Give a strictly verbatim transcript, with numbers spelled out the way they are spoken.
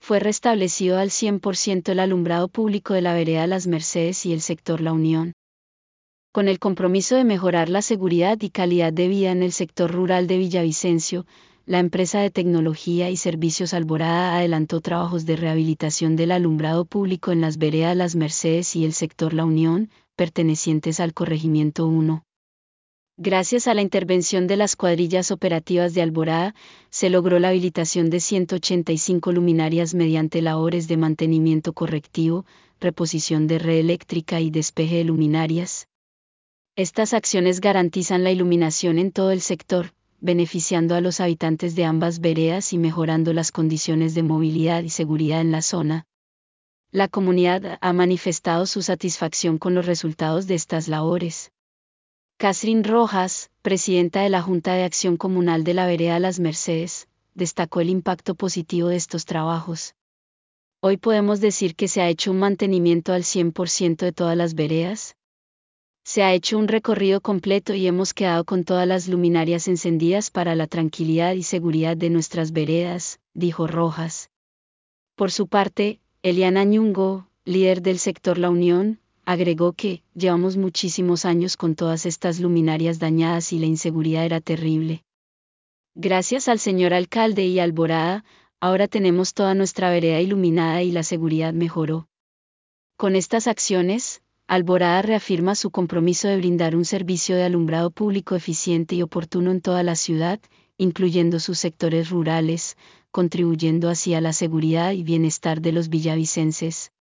fue restablecido al cien por ciento el alumbrado público de la vereda Las Mercedes y el sector La Unión. Con el compromiso de mejorar la seguridad y calidad de vida en el sector rural de Villavicencio, la empresa de tecnología y servicios Alborada adelantó trabajos de rehabilitación del alumbrado público en las veredas Las Mercedes y el sector La Unión, pertenecientes al Corregimiento uno. Gracias a la intervención de las cuadrillas operativas de Alborada, se logró la habilitación de ciento ochenta y cinco luminarias mediante labores de mantenimiento correctivo, reposición de red eléctrica y despeje de luminarias. Estas acciones garantizan la iluminación en todo el sector, beneficiando a los habitantes de ambas veredas y mejorando las condiciones de movilidad y seguridad en la zona. La comunidad ha manifestado su satisfacción con los resultados de estas labores. Catherine Rojas, presidenta de la Junta de Acción Comunal de la vereda Las Mercedes, destacó el impacto positivo de estos trabajos. Hoy podemos decir que se ha hecho un mantenimiento al cien por ciento de todas las veredas. Se ha hecho un recorrido completo y hemos quedado con todas las luminarias encendidas para la tranquilidad y seguridad de nuestras veredas, dijo Rojas. Por su parte, Eliana Ñungo, líder del sector La Unión, agregó que llevamos muchísimos años con todas estas luminarias dañadas y la inseguridad era terrible. Gracias al señor alcalde y Alborada, ahora tenemos toda nuestra vereda iluminada y la seguridad mejoró. Con estas acciones, Alborada reafirma su compromiso de brindar un servicio de alumbrado público eficiente y oportuno en toda la ciudad, incluyendo sus sectores rurales, contribuyendo así a la seguridad y bienestar de los villavicenses.